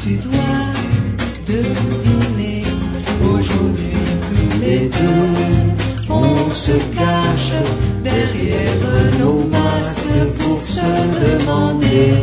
Tu dois deviner, aujourd'hui tous les deux, on se cache derrière nos masques pour se demander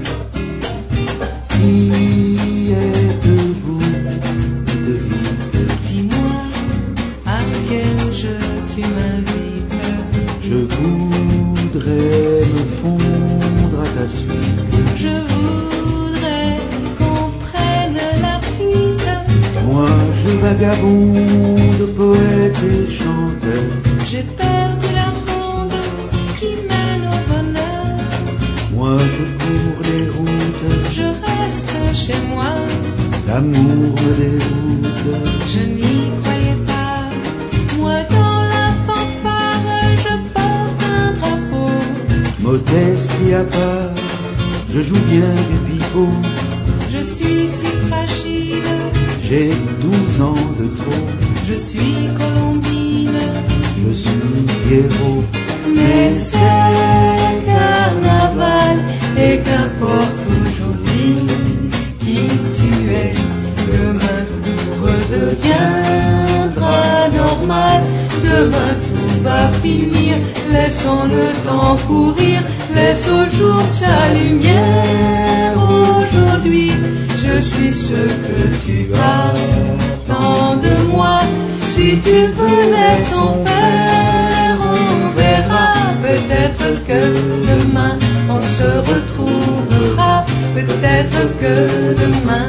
qui êtes-vous de vite. Dis-moi à quel jeu tu m'invites. Je voudrais me fondre à ta suite. Je voudrais qu'on prenne la fuite. Moi je vagabonde, poète et chanteur. J'ai perdu la ronde qui mène au bonheur. Moi je cours les routes, Je reste chez moi. l'amour me déroute. Je n'y croyais pas. Moi dans la fanfare, je porte un drapeau. Modestie à part, je joue bien du pipeau. Je suis si fragile. J'ai 12 ans de trop, Je suis Colombine. je suis Pierrot. Mais c'est carnaval et qu'importe aujourd'hui qui tu es, demain tout redeviendra normal. Demain tout va finir, laissons le temps courir, laisse au jour sa lumière. Aujourd'hui, je suis ce que tu attends de moi. Si tu veux, laisse son père, on verra. Peut-être que demain on se retrouvera. Peut-être que demain